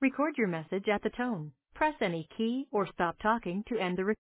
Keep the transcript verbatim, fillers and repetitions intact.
Record your message at the tone. Press any key or stop talking to end the recording.